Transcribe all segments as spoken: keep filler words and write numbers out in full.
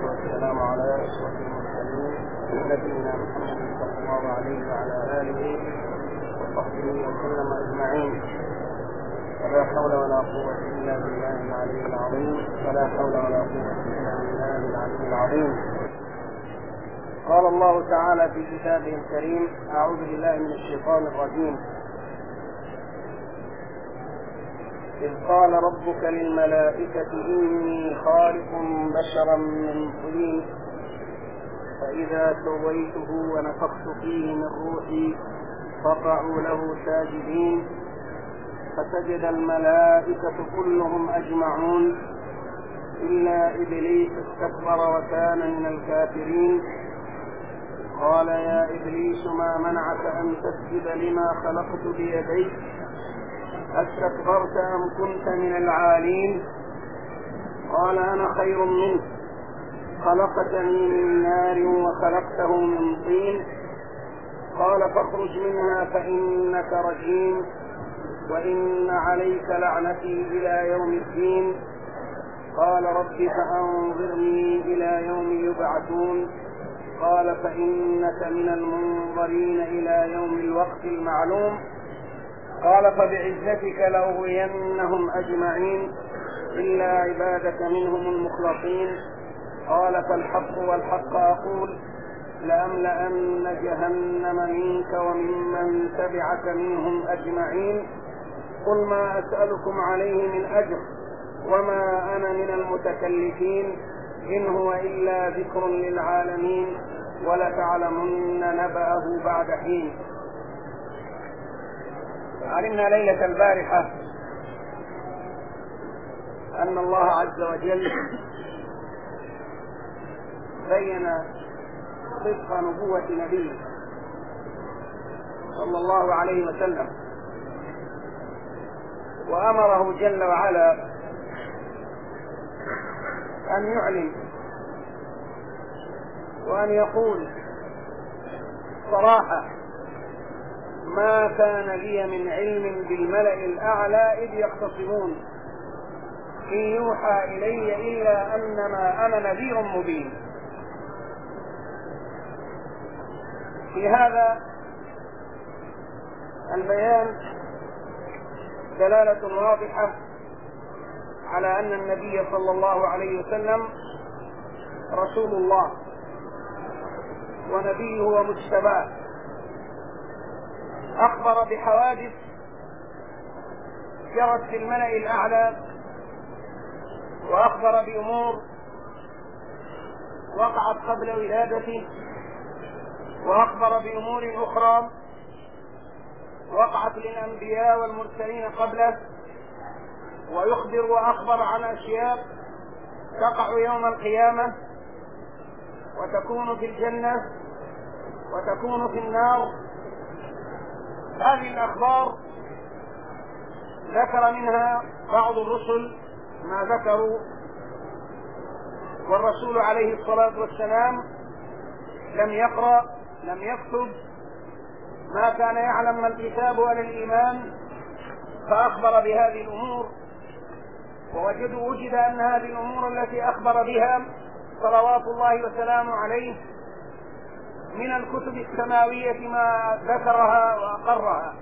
والسلام على أشرف المرسلين نبينا محمد صلى الله عليه وعلى آله وصحبه وسلم أجمعين. ولا حول ولا قوة إلا بالله العلي العظيم ولا حول ولا قوة إلا بالله العلي العظيم. قال الله تعالى في كتابه الكريم: أعوذ بالله من الشيطان الرجيم. إذ قال ربك للملائكة إني خالق بشرا من طين فإذا سويته ونفخت فيه من روحي فقعوا له ساجدين فسجد الملائكة كلهم أجمعون إلا إبليس استكبر وكان من الكافرين. قال يا إبليس ما منعك أن تسجد لما خلقت بيديك أستكبرت أم كنت من العالين؟ قال أنا خير منه خلقتني من نار وخلقته من طين. قال فاخرج منها فإنك رجيم وإن عليك لعنتي إلى يوم الدين. قال رب فأنظرني إلى يوم يبعثون. قال فإنك من المنظرين إلى يوم الوقت المعلوم. قال فبعزتك لأغوينهم أجمعين إلا عبادك منهم المخلصين. قال فالحق والحق أقول لأملأن جهنم منك وممن تبعك منهم أجمعين. قل ما أسألكم عليه من أجر وما أنا من المتكلفين إن هو إلا ذكر للعالمين ولتعلمن نبأه بعد حين. علمنا ليلة البارحة أن الله عز وجل بين صدق نبوة نبيه صلى الله عليه وسلم، وأمره جل وعلا أن يعلن وأن يقول صراحة: ما كان لي من علم بالملأ الأعلى إذ يختصمون إن يوحى إلي إلا أنما أنا نذير مبين. في هذا البيان دلالة واضحة على أن النبي صلى الله عليه وسلم رسول الله ونبيه ومجتباه، أخبر بحوادث جرت في الملأ الأعلى، وأخبر بأمور وقعت قبل ولادته، وأخبر بأمور أخرى وقعت للأنبياء والمرسلين قبله، ويخبر وأخبر عن أشياء تقع يوم القيامة وتكون في الجنة وتكون في النار. هذه الأخبار ذكر منها بعض الرسل ما ذكروا، والرسول عليه الصلاة والسلام لم يقرأ لم يكتب، ما كان يعلم ما الكتاب ولا الإيمان، فأخبر بهذه الأمور. ووجدوا وجد أن هذه الأمور التي أخبر بها صلوات الله وسلامه عليه من الكتب السماوية ما ذكرها وأقرها،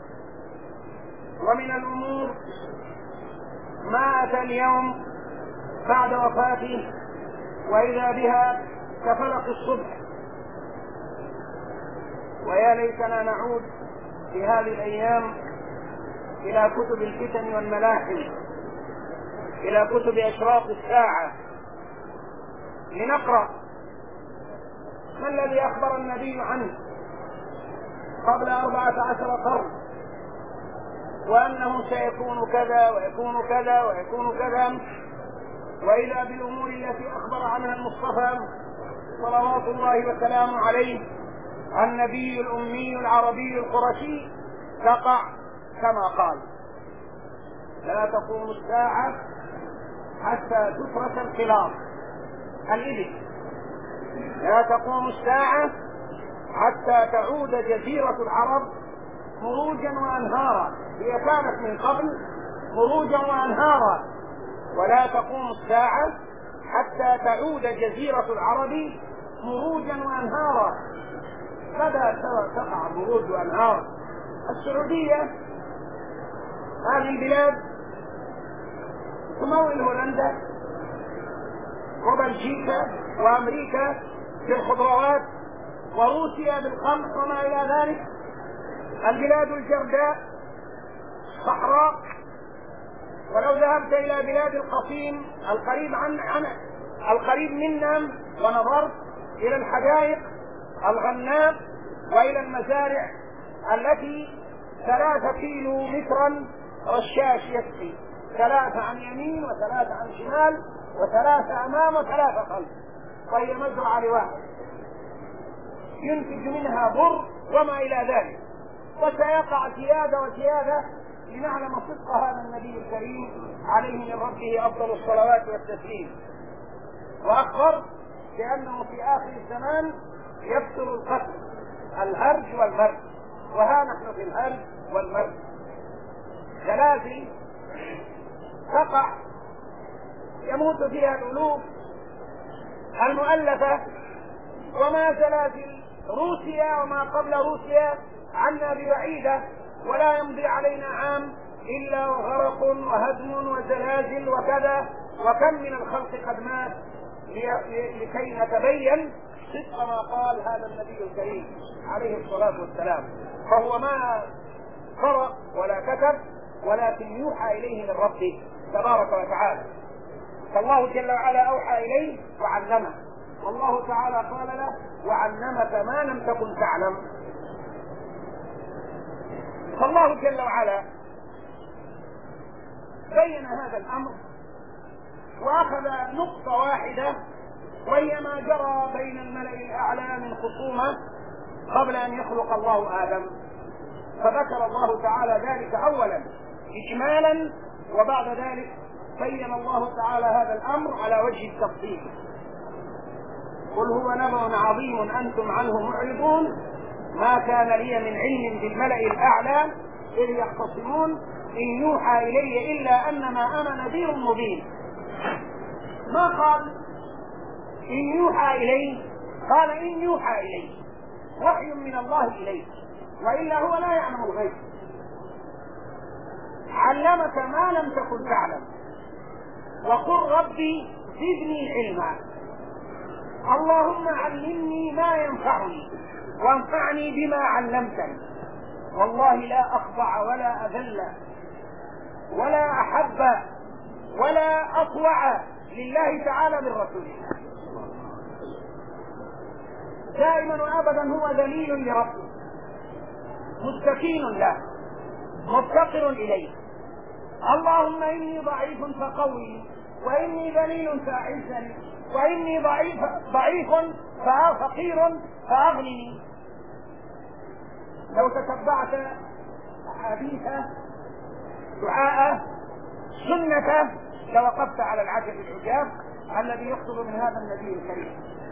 ومن الأمور ما أتى اليوم بعد وفاته وإذا بها كفلق الصبح. ويا ليتنا نعود في هذه الأيام إلى كتب الفتن والملاحم، إلى كتب أشراط الساعة، لنقرأ ما الذي أخبر النبي عنه قبل أربعة عشر قرن، وأنه سيكون كذا ويكون كذا ويكون كذا، وإذا بالأمور التي أخبر عنها المصطفى صلوات الله وسلامه عليه النبي الأمي العربي القرشي تقع كما قال: لا تقوم الساعة حتى تفرس الخلاف الإبل، لا تقوم الساعة حتى تعود جزيرة العرب مروجا وأنهارا. هي كانت من قبل مروجا وأنهارا، ولا تقوم الساعة حتى تعود جزيرة العرب مروجا وأنهارا. بدأت تقع مروج وأنهار. السعودية هذه البلاد تمول هولندا وبلجيكا وأمريكا بالخضروات وروسيا بالقمح وما إلى ذلك. البلاد الجرداء صحراء. ولو ذهبت إلى بلاد القصيم القريب عن, عن القريب منا ونظرت إلى الحدائق الغناء وإلى المزارع التي ثلاثة كيلو مترا رشاش يسقي، ثلاثة عن يمين وثلاثة عن شمال وثلاثة أمام وثلاثة خلف، وهي مزرعة لواحد ينتج منها بر وما إلى ذلك. وسيقع زيادة وزيادة لنعلم صدق هذا النبي الكريم عليه من ربه أفضل الصلوات والتسليم. وأخبر بأنه في آخر الزمان يكثر القتل، الهرج والمرج، وها نحن في الهرج والمرج. زلازل تقع يموت فيها الألوف المؤلفة، وما زلازل روسيا وما قبل روسيا عنا ببعيدة، ولا يمضي علينا عام إلا غرق وهدم وزلازل وكذا. وكم من الخلق قد مات لكي نتبين صدق ما قال هذا النبي الكريم عليه الصلاة والسلام. فهو ما قرأ ولا كتب، ولكن يوحى إليه من ربه تبارك وتعالى. فالله جل وعلا أوحى إليه وعلمه، والله تعالى قال له وعلمك ما لم تكن تعلم. فالله جل وعلا بين هذا الأمر وأخذ نقطة واحدة، وهي ما جرى بين الملأ الأعلى من خصومة قبل أن يخلق الله آدم. فذكر الله تعالى ذلك أولا إجمالا، وبعد ذلك بين الله تعالى هذا الأمر على وجه التفصيل. قل هو نبأ عظيم أنتم عنه معرضون ما كان لي من علم بالملأ الأعلى إذ يختصمون إن يوحى إلي إلا أنما أنا نذير مبين. ما قال إن يوحى إليه، قال إن يوحى إليه، وحي من الله إليه، وإلا هو لا يعلم الغيب. علمك ما لم تكن تعلم، وقل ربي زدني علما. اللهم علمني ما ينفعني وانفعني بما علمتني. والله لا أخضع ولا أذل ولا أحب ولا أطوع لله تعالى من رسوله. دائما وأبدا هو ذليل لربه، مستكين له، مفتقر إليه. اللهم إني ضعيف فقوي، وإني ذليل فأعزني، وإني ضعيف ضعيف فقير فأغنني. لو تتبعت حديثه دعاءه سنته لوقفت على العجب العجاب الذي يخطب من هذا النبي الكريم.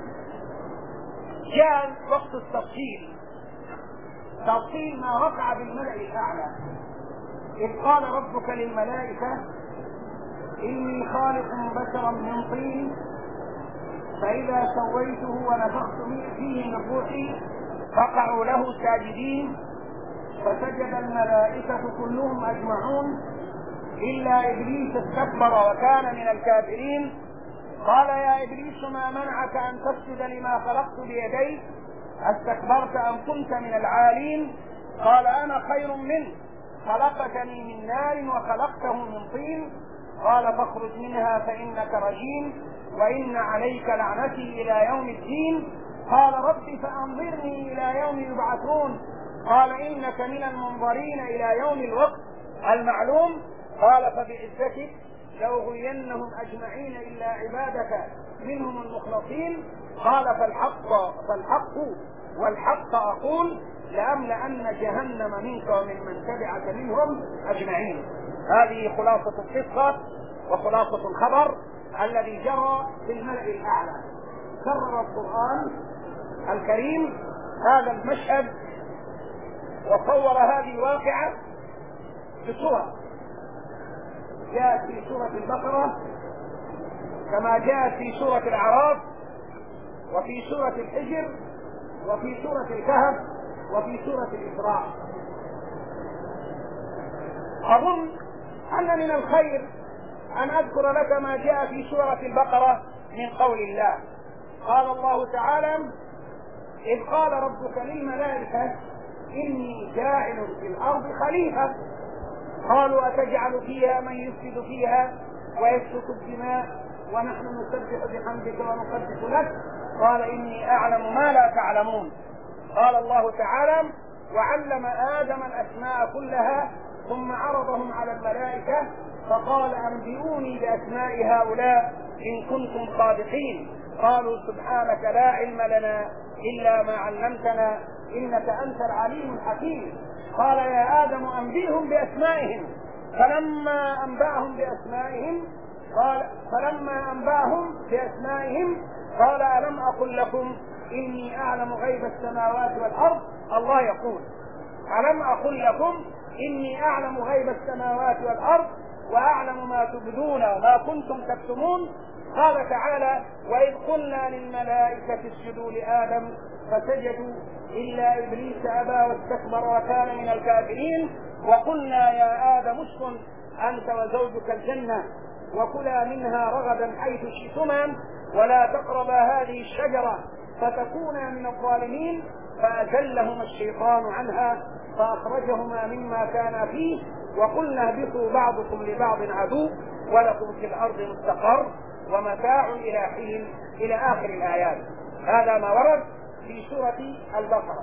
جاء وقت التفصيل، تفصيل ما وقع بالملأ الأعلى، إذ قال ربك للملائكة إني خالق بشرا من طين فإذا سويته ونفخت فيه من روحي فقعوا له ساجدين. فسجد الملائكة كلهم أجمعون إلا إبليس استكبر وكان من الكافرين. قال يا إبليس ما منعك أن تسجد لما خلقت بيدي؟ استكبرت أم كنت من العالين؟ قال أنا خير منه خلقتني من نار وخلقته من طين. قال فاخرج منها فإنك رجيم وإن عليك لعنتي إلى يوم الدين. قال رب فأنظرني إلى يوم يبعثون. قال إنك من المنظرين إلى يوم الوقت المعلوم. قال فبعزتك لأغوينهم أجمعين إلا عبادك منهم المخلصين. قال فالحق فالحق والحق أقول لأملأن جهنم منك ومن من تبعك منهم أجمعين. هذه خلاصة القصة وخلاصة الخبر الذي جرى في الملأ الأعلى. كرر القرآن الكريم هذا المشهد وصور هذه الواقعة بصور. جاء في سورة البقرة كما جاءت في سورة الأعراف وفي سورة الحجر وفي سورة الكهف وفي سورة الإسراء. أظن أن من الخير أن أذكر لك ما جاء في سورة البقرة من قول الله. قال الله تعالى: إذ قال ربك للملائكة إني جاعل في الأرض خليفة قالوا أتجعل فيها من يفسد فيها ويسفك الدماء ونحن نسبح بحمدك ونقدس لك قال إني أعلم ما لا تعلمون. قال الله تعالى: وعلم آدم الأسماء كلها ثم عرضهم على الملائكة فقال أنبئوني بأسماء هؤلاء إن كنتم صادقين قالوا سبحانك لا علم لنا إلا ما علمتنا إنك أنت العليم الحكيم. قال يا آدم أنبئهم بأسمائهم فلما أنبأهم بأسمائهم قال فلما أنبأهم بأسمائهم قال ألم أقل لكم إني أعلم غيب السماوات والأرض. الله يقول: ألم أقل لكم إني أعلم غيب السماوات والأرض وأعلم ما تبدون ما كنتم تكتمون. قال تعالى: وإذ قلنا للملائكة اسجدوا لآدم فسجدوا إلا إبليس أبى واستكبر وكان من الكافرين وقلنا يا آدم اسكن أنت وزوجك الجنة وكلا منها رغدا حيث شئتما ولا تقربا هذه الشجرة فتكونا من الظالمين فأزلهما الشيطان عنها فأخرجهما مما كانا فيه وقلنا اهبطوا بعضكم لبعض عدو ولكم في الأرض مستقر ومتاع إلى حين إلى آخر الآيات. هذا ما ورد في سورة البقرة.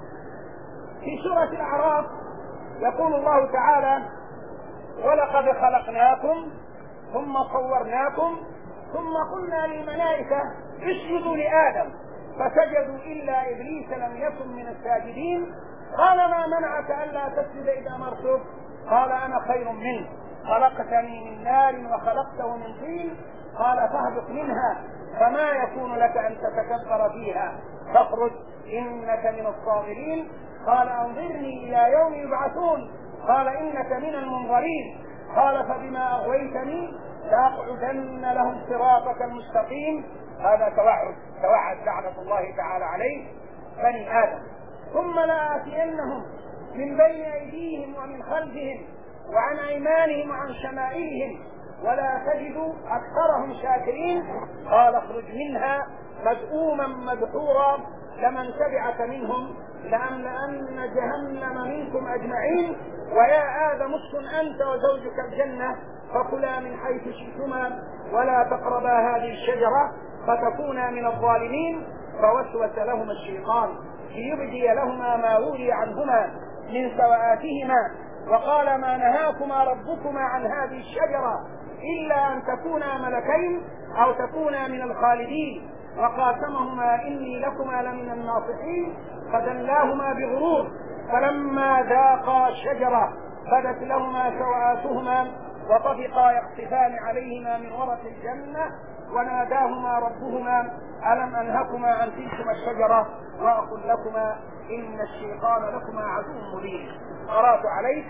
في سورة الأعراف يقول الله تعالى: ولقد خلقناكم ثم صورناكم ثم قلنا للملائكة اسجدوا لآدم فسجدوا إلا إبليس لم يكن من الساجدين قال ما منعك ألا تسجد إذ أمرتك قال أنا خير منه خلقتني من نار وخلقته من طين قال فاهبط منها فما يكون لك أن تتكبر فيها فاخرج إنك من الصاغرين قال أنظرني إلى يوم يبعثون قال إنك من المنظرين قال فبما أغويتني لأقعدن لهم صراطك المستقيم. هذا توعد توعد لعنة الله تعالى عليه بني آدم. ثم لآتينهم من بين أيديهم ومن خلفهم وعن أيمانهم وعن شمائلهم ولا تجد أكثرهم شاكرين قال اخرج منها مذءوما مدحورا لمن تبعك منهم لأملأن جهنم منكم أجمعين ويا آدم اسكن أنت وزوجك الجنة فكلا من حيث شئتما ولا تقربا هذه الشجرة فتكونا من الظالمين فوسوس لهما الشيطان ليبدي لهما ما وري عنهما من سوآتهما وقال ما نهاكما ربكما عن هذه الشجرة إلا أن تكونا ملكين أو تكونا من الخالدين وقاسمهما إني لكما لمن الناصحين فدلاهما بغرور فلما ذاقا الشجرة بدت لهما سوآتهما وطفقا يقصفان عليهما من ورق الجنة وناداهما ربهما ألم أنهكما عن تلكما الشجرة وأقل لكما إن الشيطان لكما عدو مبين. قرأت عليك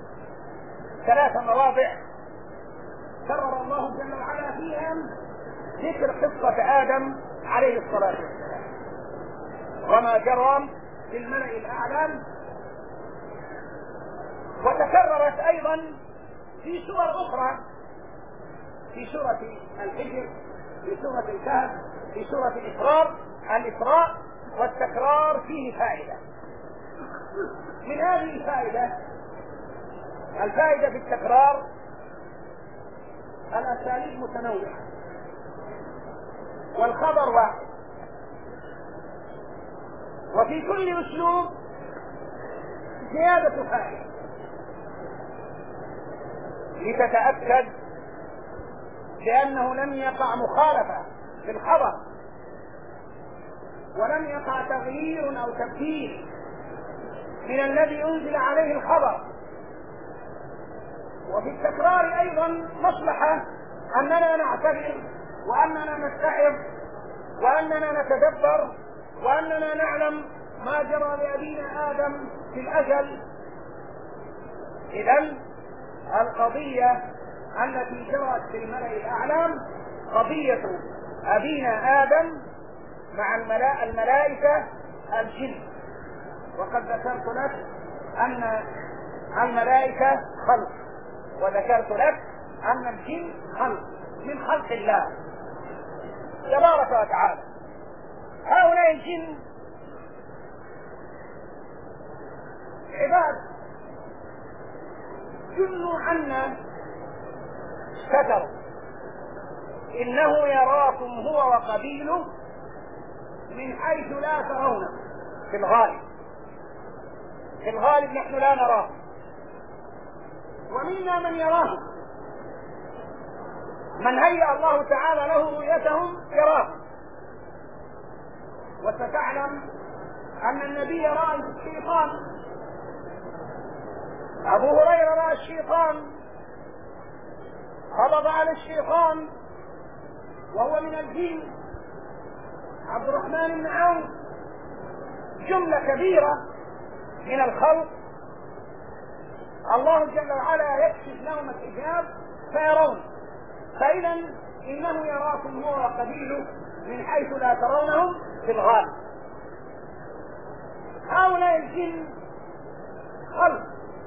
ثلاث مواضع كرر الله جل وعلا فيها ذكر قصة آدم عليه الصلاة والسلام وما جرى في الملأ الأعلى وتكررت أيضا في سور أخرى في سورة الحجر في سورة الكهف في سورة الإسراء الإسراء والتكرار فيه فائدة. من هذه الفائدة الفائدة في التكرار الأساليب متنوعة والخبر واحد وفي كل أسلوب زيادة فائدة لتتأكد بأنه لم يقع مخالفة في الخبر ولم يقع تغيير أو تبديل من الذي أنزل عليه الخبر. وفي التكرار أيضا مصلحة أننا نعتبر وأننا نتعظ وأننا نتدبر وأننا نعلم ما جرى لأبينا آدم في الأجل. إذن القضية التي جرت في الملأ الأعلى قضية أبينا آدم مع الملا... الملائكة الجن. وقد ذكرت لك أن الملائكة خلق، وذكرت لك أن الجن خلق من خلق الله تبارك وتعالى. هؤلاء الجن عباد جنوا عنا كفروا، إنه يراكم هو وقبيله من حيث لا ترونه. في الغالب في الغالب نحن لا نراه، ومنا من يراه، من هيأ الله تعالى له رؤيتهم يراه. وستعلم أن النبي رأى الشيطان، أبو هريرة رأى الشيطان، قبض على الشيطان وهو من الجن، عبد الرحمن بن عوف، جملة كبيرة من الخلق الله جل وعلا يكشف لهم الحجاب فيرون. فإذا إنه يراكم هو وقبيله من حيث لا ترونهم في الغالب. هؤلاء الجن خلق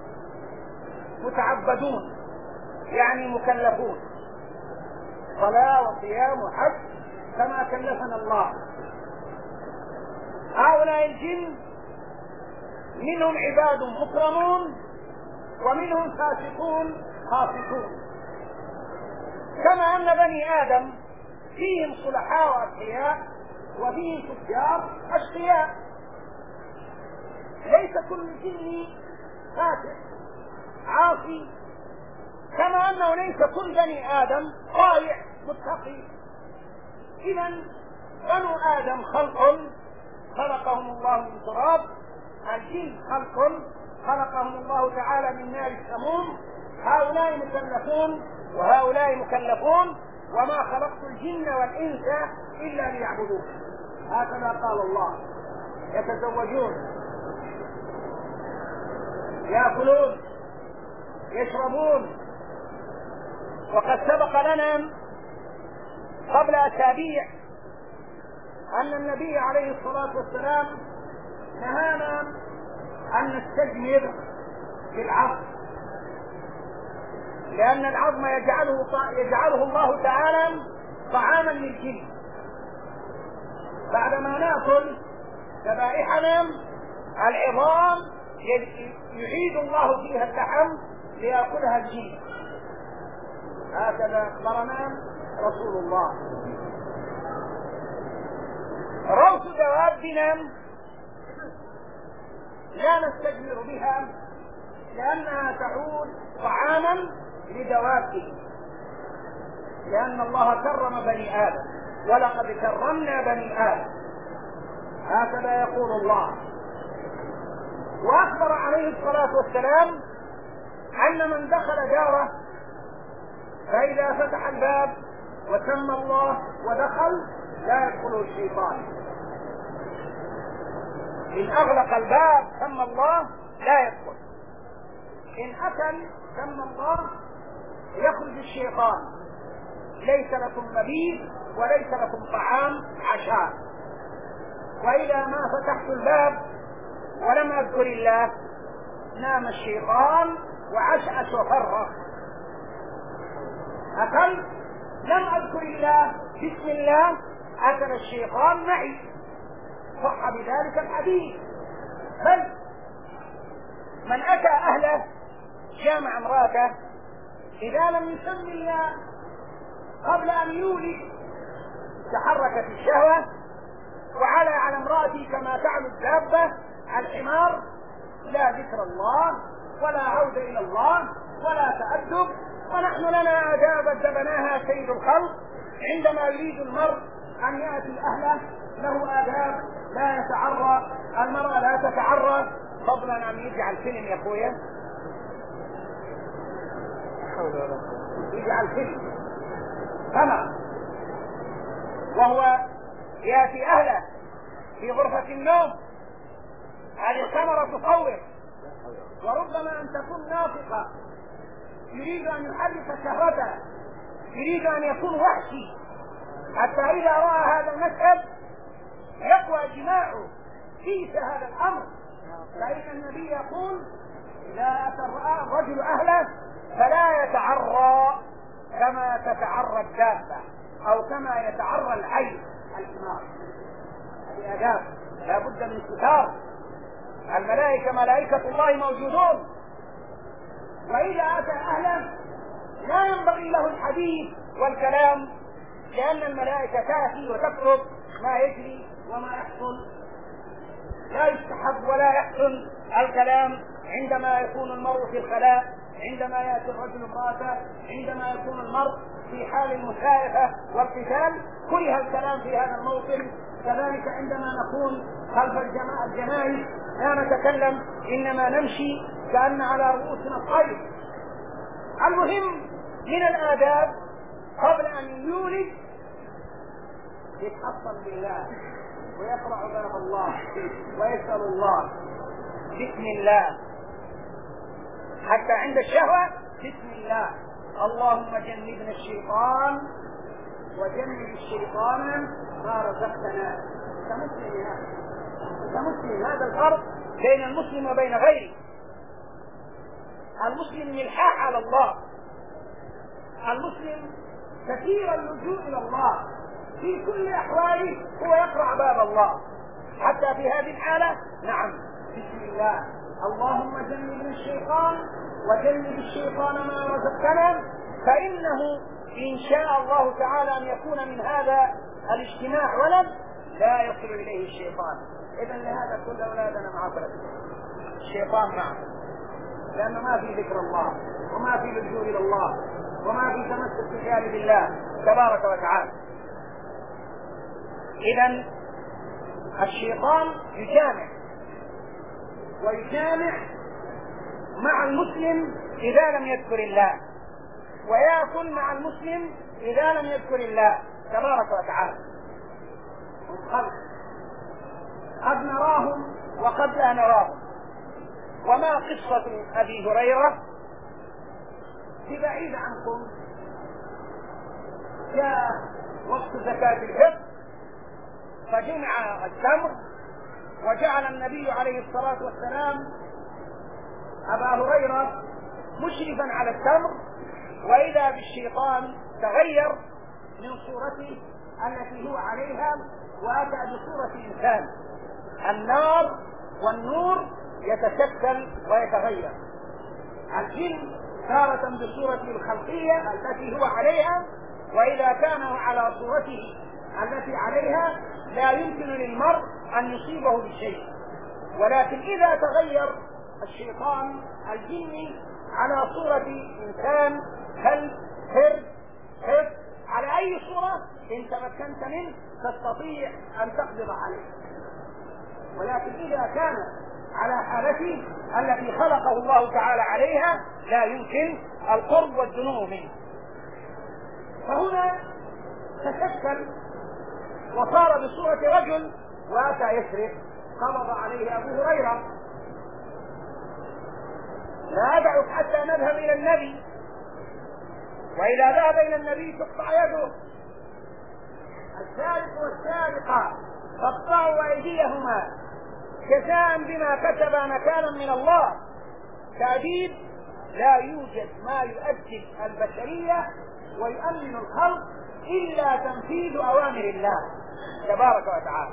متعبدون، يعني مكلفون، صلاة وصيام وحج كما كلفنا الله. هؤلاء الجن منهم عباد مكرمون ومنهم فاسقون خاطئون، كما أن بني آدم فيهم صلحاء وأتقياء وفيهم فجار أشقياء. ليس كل جن فاسق عاصي، كما أنه ليس كل بني آدم طائع متقي. إذا بنو آدم خلق خلقهم الله من تراب، الجن خلق خلقهم الله تعالى من نار السموم. هؤلاء مكلفون وهؤلاء مكلفون، وما خلقت الجن والإنس إلا ليعبدون. هكذا قال الله: يتزوجون، يأكلون، يشربون. وقد سبق لنا قبل أسابيع أن النبي عليه الصلاة والسلام نهانا أن نستجمر في العظم، لأن العظم يجعله, يجعله الله تعالى طعاما للجن. بعدما نأكل ذبائحنا العظام يعيد الله فيها اللحم ليأكلها الجن. هكذا أخبرنا رسول الله. روث دوابنا لا نستجمر بها، لأنها تعود طعاما لدوابه، لأن الله كرم بني آدم: ولقد كرمنا بني آدم. هكذا يقول الله. وأخبر عليه الصلاة والسلام أن من دخل داره فإذا فتح الباب وسمى الله ودخل لا يدخله الشيطان. إن أغلق الباب سمى الله لا يدخل، إن أكل سمى الله يخرج الشيطان. ليس لكم مبيت وليس لكم طعام عشاء. وإذا ما فتحت الباب ولم أذكر الله نام الشيطان وعشعش وفرغ. أكل لم أذكر الله بسم الله أكل الشيطان معي. صح بذلك الحديث. بل من أتى أهله جامع امرأته إذا لم يسم الله قبل أن يولد تحركت الشهوة وعلى على امرأته كما تعلو الدابة الحمار. لا ذكر الله ولا عودة إلى الله ولا تأدب. ونحن لنا آداب أدبناها سيد الخلق. عندما يريد المرء أن يأتي أهله له آداب، لا يتعرى، المرأة لا تتعرى، فضلا أن يجعل فيلم يا أخويا، يجعل فيلم كما وهو يأتي أهله في غرفة النوم. هذه الكاميرا تصور، وربما أن تكون ناطقة، يريد أن يحرك شهوته، يريد أن يكون وحشي حتى إذا رأى هذا المشهد يقوى جماعه كيس هذا الأمر. فإن النبي يقول إذا أتى الرجل أهله فلا يتعرى كما تتعرى الدابة أو كما يتعرى الحي الحمار. هذه آداب لا بد من ستار. الملائكة ملائكة الله موجودون، وإذا أتى أهله لا ينبغي له الحديث والكلام، لأن الملائكة تأتي وتكتب ما يجري وما يحصل. لا يستحب ولا يحسن الكلام عندما يكون المرء في الخلاء، عندما يأتي الرجل امرأته، عندما يكون المرء في حال المشايخة والقتال كره الكلام في هذا الموطن. كذلك عندما نكون خلف الجنائز لا نتكلم، إنما نمشي كأن على رؤوسنا الطير. المهم من الآداب قبل أن يولد يتحصن بالله ويقرأ باب الله ويسأل الله بسم الله، حتى عند الشهوة بسم الله. اللهم جنبنا الشيطان وجنب الشيطان ما رزقتنا. كمسلم هذا كمسلم هذا الفرق بين المسلم وبين غيره. المسلم ملحاح على الله، المسلم كثير اللجوء إلى الله في كل أحواله، هو يقرأ باب الله. حتى في هذه الحالة نعم بسم الله اللهم جنبنا الشيطان وجنب الشيطان ما رزقتنا، فإنه إن شاء الله تعالى أن يكون من هذا الاجتماع ولد لا يصل إليه الشيطان. إذن لهذا كل أولادنا مع الشيطان معه، لأنه ما في ذكر الله وما في لجوء إلى الله وما في تمسك بجانب الله تبارك وتعالى. إذن الشيطان يجامع ويجامع مع المسلم إذا لم يذكر الله، ويأكل مع المسلم إذا لم يذكر الله تبارك وتعالى. قد نراهم وقد لا نراهم. وما قصة أبي هريرة ببعيد عنكم. جاء وقت زكاة الفطر فجمع التمر، وجعل النبي عليه الصلاة والسلام أبا هريرة مشرفا على التمر، وإذا بالشيطان تغير من صورته التي هو عليها وأتى بصورة إنسان. النار والنور يتشكل ويتغير. الجن تارة بصورته الخلقية التي هو عليها، وإذا كان على صورته التي عليها لا يمكن للمرء أن يصيبه بشيء. ولكن إذا تغير الشيطان الجني على صورة إنسان، كلب، قرد، حب، على أي صورة إن تمكنت منه تستطيع أن تقبض عليه. ولكن إذا كان على حالته التي خلقه الله تعالى عليها لا يمكن القرب والدنو منه. فهنا تشكل وصار بصورة رجل وأتى يسرق، قبض عليه أبو هريرة. لا أدعك حتى نذهب إلى النبي، وإذا ذهب إلى النبي تقطع يده. السارق والسارقة فاقطعوا أيديهما جزاء بما كسبا نكالا من الله. تأديب لا يوجد ما يؤدب البشرية ويؤمن الخلق إلا تنفيذ أوامر الله تبارك وتعالى.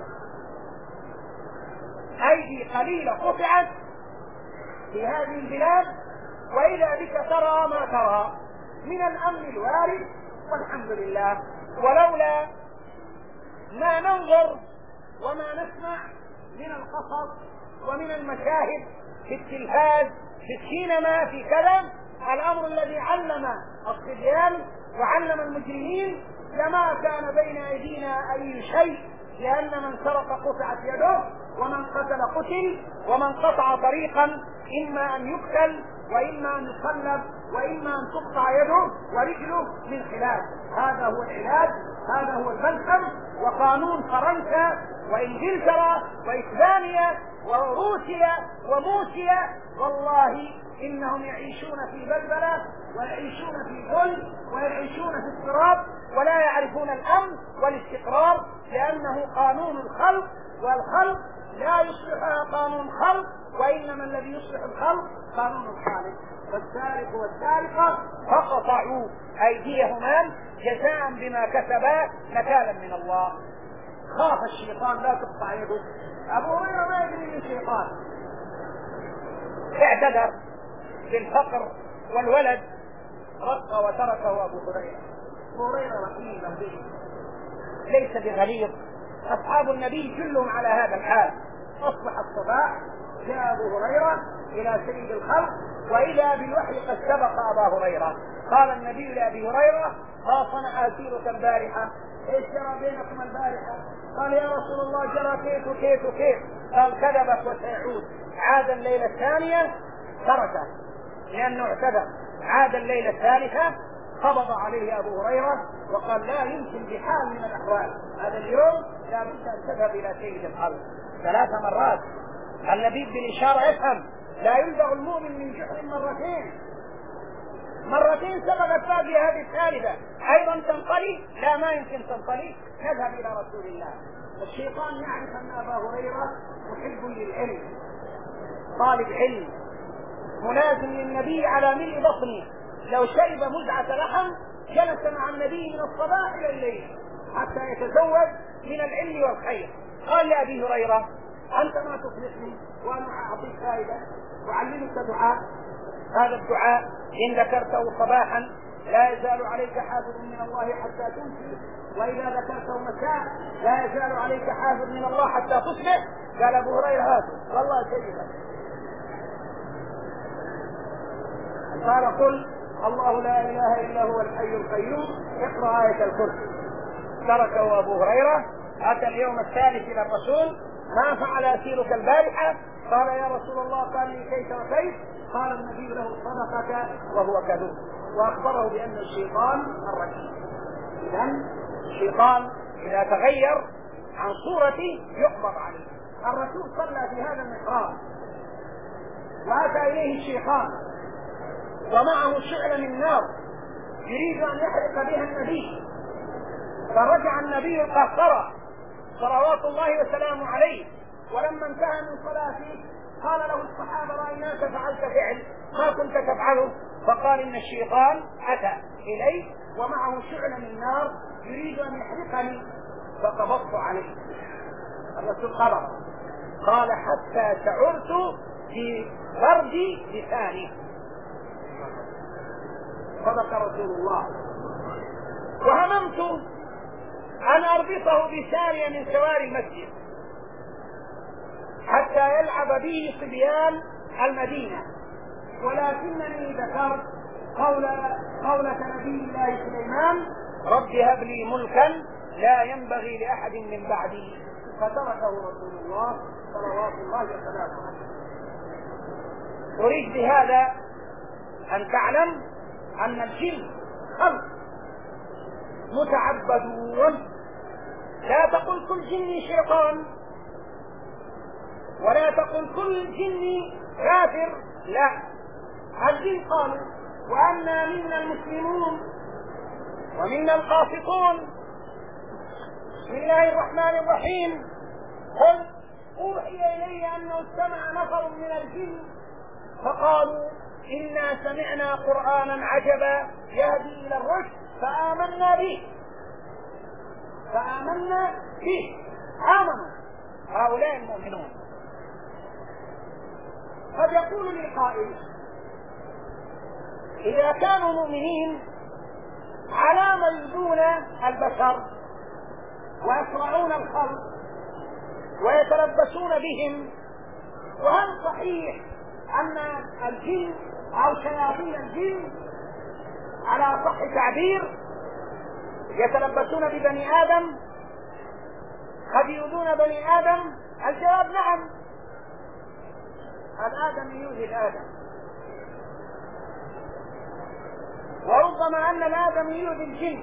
أيدي قليلة قطعت في هذه البلاد، وإذا بك ترى ما ترى من الأمن الوارد، والحمد لله. ولولا ما ننظر وما نسمع من القصص ومن المشاهد في التلفاز في السينما في كلام الأمر الذي علم الصبيان وعلم المجرمين، لما كان بين أيدينا أي شيء، لأن من سرق قطعت يده، ومن قتل قتل، ومن قطع طريقا إما أن يقتل وإما أن يصلب وإما أن تقطع يده ورجله من خلاف. هذا هو العلاج، هذا هو البلسم. وقانون فرنسا وإنجلترا وإسبانيا وروسيا وموسيا والله إنهم يعيشون في بلبلة ويعيشون في ذل ويعيشون في اضطراب ولا يعرفون الأمن والاستقرار، لأنه قانون الخلق، والخلق لا يصلحها قانون خلق، وإنما الذي يصلح الخلق قانون الخالق. والسارق والسارقة فقطعوا أيديهما جزاء بما كسبا نكالا من الله. خاف الشيطان لا تقطع يده. أبو هريرة ما يدري من شيطان، اعتذر بالفقر والولد، رق وتركه أبو هريرة. أبو هريرة رحيم به ليس بغليظ. أصحاب النبي كلهم على هذا الحال. أصبح الصباح جاء أبو هريرة إلى سيد الخلق وإذا بالوحي قد سبق أبا هريرة. قال النبي لأبي هريرة: ما صنع أسيرك البارحة؟ ايش جرى بينكم البارحة؟ قال: يا رسول الله جرى كيف وكيف وكيف. قال: كذبت وسيعود. عاد الليلة الثانية تركه لأنه اعتذر. عاد الليلة الثالثة قبض عليه أبو هريرة وقال: لا يمكن بحال من الأحوال هذا اليوم لا بد أن تذهب إلى سيد الخلق. ثلاث مرات. اللبيب بالإشارة يفهم، لا يلدغ المؤمن من جحر مرتين. مرتين سبقت باقي هذه الثالثة أيضا تنطلي. لا ما يمكن تنطلي. نذهب إلى رسول الله. الشيطان يعرف أن أبا هريرة محب للعلم، طالب علم، ملازم للنبي على ملء بطنه. لو شرب مزعة لحم جلس مع النبي من الصباح إلى الليل حتى يتزود من العلم والخير. قال لأبي هريرة: أنت ما تصلحني وأنا أعطيك فائدة وأعلمك دعاء. هذا الدعاء إن ذكرته صباحا لا يزال عليك حافظ من الله حتى تمسي، وإذا ذكرته مساء لا يزال عليك حافظ من الله حتى تصبح. قال أبو هريرة: هذا والله سيدنا. قال: قل الله لا إله إلا هو الحي القيوم، اقرأ آية الكرسي. تركه أبو هريرة. أتى اليوم الثالث إلى الرسول: ما فعل أسيرك البارحة؟ قال: يا رسول الله قال لي كيف وكيف. قال النبي له: صدقك وهو كذوب، وأخبره بأن الشيطان الرجيم. إذن الشيطان إذا تغير عن صورته يقبض عليه. الرسول صلى في هذا المحراب وأتى إليه الشيطان ومعه شعلة من نار يريد أن يحرق بها النبي، فرجع النبي القهقرة صلوات الله وسلامه عليه، ولما انتهى من صلاته قال له الصحابة: رأيناك فعلت فعل ما كنت تفعله. فقال: إن الشيطان أتى إلي ومعه شعلة من نار يريد أن يحرقني فقبضت عليه. الرسول قبض. قال: حتى شعرت في برد لساني. صدق رسول الله. وهممت أن أربطه بسارية من سواري المسجد حتى يلعب به صبيان المدينة، ولكنني ذكرت قول قولة نبي الله سليمان: رب هب لي ملكا لا ينبغي لأحد من بعدي. فتركه رسول الله صلوات الله وسلامه عليه. أريد بهذا أن تعلم أن الجن خلق متعبدون. لا تقل كل جن شيطان، ولا تقل كل جن كافر، لا. الجن قالوا: وأنا منا المسلمون ومنا القاسطون. بسم الله الرحمن الرحيم. قل أوحي إلي أنه استمع نفر من الجن فقالوا: إنا سمعنا قرآنا عجبا يهدي إلى الرشد فآمنا به. فآمنا به. آمنوا هؤلاء المؤمنون. قد يقول لي قائل: إذا كانوا مؤمنين على ما يؤذون البشر ويصرعون الخلق ويتلبسون بهم؟ وهل صحيح أن الجن أو شياطين الجن على صح تعبير يتلبسون ببني آدم، قد يؤذون بني آدم؟ الجواب: نعم. الآدم يؤذي الآدم، وربما أن الآدم يؤذي الجن.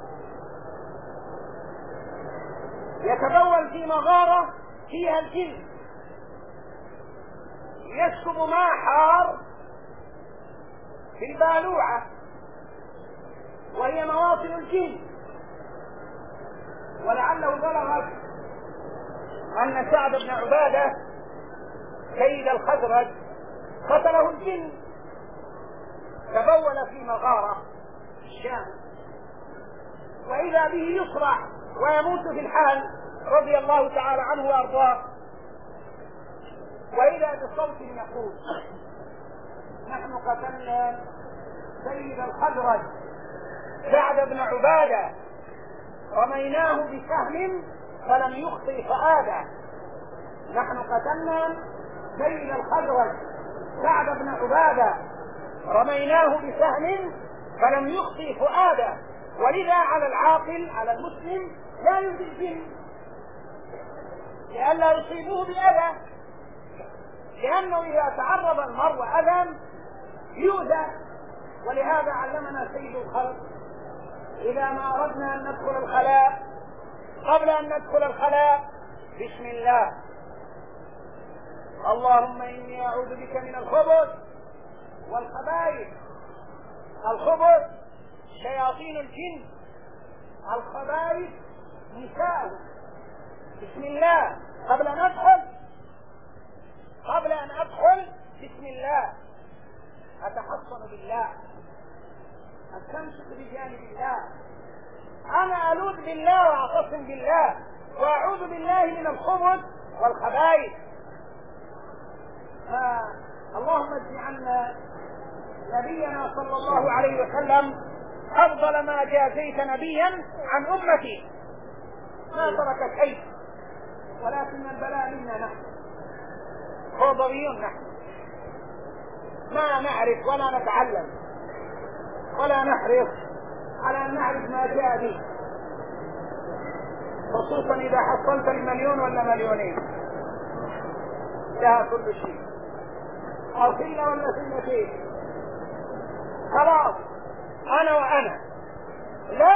يتبول في مغارة فيها الجن، يسكب ماء حار في البالوعة وهي مواطن الجن، ولعله بلغت أن سعد بن عبادة سيد الخزرج قتله الجن، تبول في مغارة في الشام، وإذا به يصرع ويموت في الحال رضي الله تعالى عنه وأرضاه، وإذا بصوت يقول: نحن قتلنا سيد الخزرج سعد بن عبادة، رميناه بسهم فلم يخطئ فؤاده. نحن قتلنا سيد الخزرج سعد بن عبادة، رميناه بسهم فلم يخطئ فؤاده. ولذا على العاقل على المسلم لا يؤذي الجن لئلا يصيبوه بأذى، لأنه إذا تعرض المرء أذى يؤذى. ولهذا علمنا سيد الخلق: إذا ما أردنا أن ندخل الخلاء، قبل أن ندخل الخلاء بسم الله، اللهم إني أعوذ بك من الخبث والخبائث. الخبث شياطين الجن، الخبائث نساء. بسم الله قبل أن أدخل، قبل أن أدخل بسم الله، أتحصن بالله، أستمسك بجانب الله، أنا ألوذ بالله وأعتصم بالله وأعوذ بالله من الخبث والخبائث. اللهم اجعلنا نبينا صلى الله عليه وسلم أفضل ما جازيت نبيا عن أمتي، ما ترك شيء، ولكن البلاء منا نحن، فوضويون نحن، ما نعرف ولا نتعلم ولا نحرص على أن نعرف ما جاء به، خصوصا إذا حصلت المليون ولا مليونين لها كل شيء، أو سنة ولا سنتين، خلاص أنا وأنا. لا،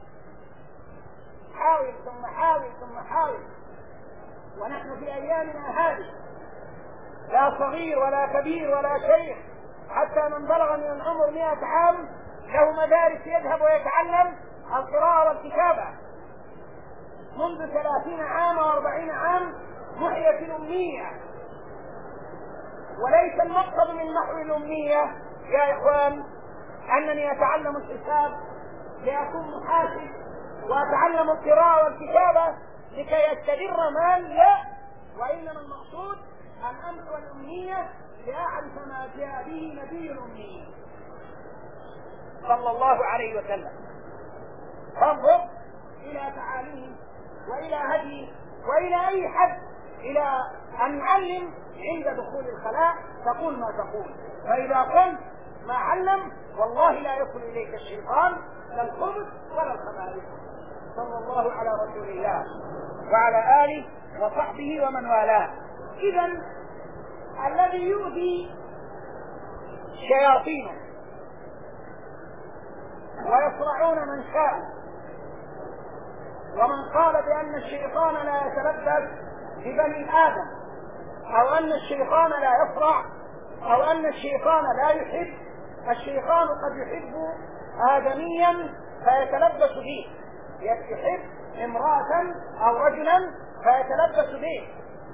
حاول ثم حاول ثم حاول. ونحن في أيامنا هذه لا صغير ولا كبير ولا شيخ، حتى من بلغ من العمر مئة عام له مدارس يذهب ويتعلم القراءة والكتابة. منذ ثلاثين عام وأربعين عام محيت الأمية، وليس المقصد من محو الأمية يا إخوان أنني أتعلم الحساب لأكون محاسب وأتعلم القراءة والكتابة لكي يستدر مال، لا، وإنما المقصود أن أمحو الأمية لأعرف ما جاء به نبي الأمية صلى الله عليه وسلم. فانظر إلى تعاليم وإلى هدي وإلى أي حد إلى أن يعلم عند دخول الخلاء تقول ما تقول، فإذا قلت ما علم والله لا يصل إليك الشيطان لا الخبث ولا الخبائث. صلى الله على رسول الله وعلى آله وصحبه ومن والاه. إذن الذي يؤذي شياطينه ويصرعون من شاء، ومن قال بأن الشيطان لا يتلبس ببني آدم، أو أن الشيطان لا يصرع، أو أن الشيطان لا يحب، الشيطان قد يحب آدميا فيتلبس به، يحب امرأة أو رجلا فيتلبس به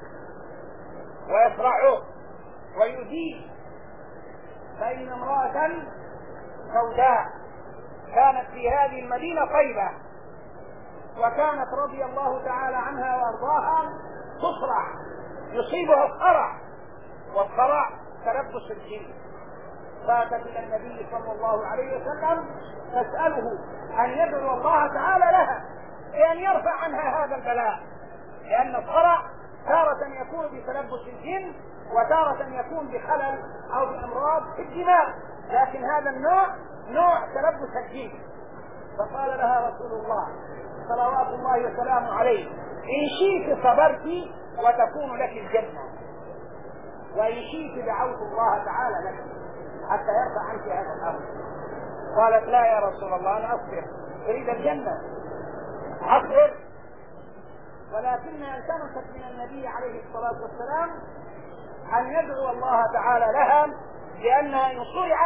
ويصرعه ويؤذيه. فإن امرأة سوداء كانت في هذه المدينة طيبة، وكانت رضي الله تعالى عنها وارضاها تصرع، يصيبها الصرع، والصرع تلبس الجن. فاتت الى النبي صلى الله عليه وسلم تسأله ان يدعو الله تعالى لها بأن يرفع عنها هذا البلاء، لأن الصرع تارة يكون بتلبس الجن وتارة يكون بخلل أو بأمراض في الدماغ، لكن هذا النوع نوع تلبس الجن. فقال لها رسول الله صلوات الله وسلامه عليه: إن شئت صبرت وتكون لك الجنة، وإن شئت دعوت الله تعالى لك حتى يرفع عنك هذا الأمر. قالت: لا يا رسول الله، أنا أصبر، أريد الجنة، أصبر. ولكنها التمست من النبي عليه الصلاة والسلام أن يدعو الله تعالى لها، لأنها إن صرعت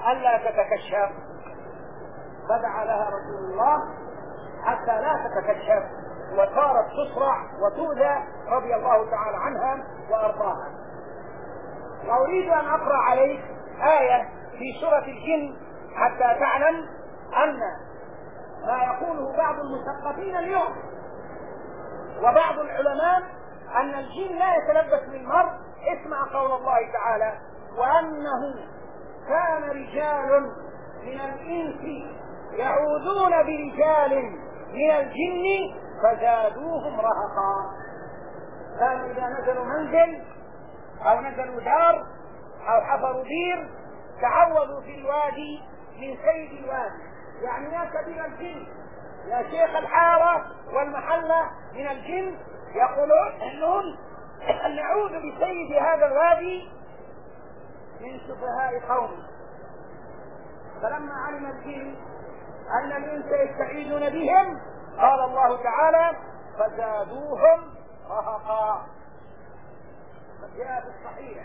ألا تتكشف، فدعا لها رسول الله حتى لا تتكشف، وصارت تصرع وتؤذى رضي الله تعالى عنها وأرضاها. وأريد أن أقرأ عليك آية في سورة الجن حتى تعلم أن ما يقوله بعض المثقفين اليوم وبعض العلماء أن الجن لا يتلبس بالمرء. اسمع قول الله تعالى: وأنه كان رجال من الإنس يعوذون برجال من الجن فزادوهم رهقا. كانوا إذا نزلوا منزل أو نزلوا دار أو حفروا بير تعوذوا في الوادي من سيد الوادي، يعني يا كبير الجن، يا شيخ الحارة والمحلة من الجن، يقولون انهم نعوذ بسيد هذا الوادي من سفهاء قومه. فلما علم الجن ان الانس يستعيذون بهم قال الله تعالى: فزادوهم رهقا. جاء في الصحيح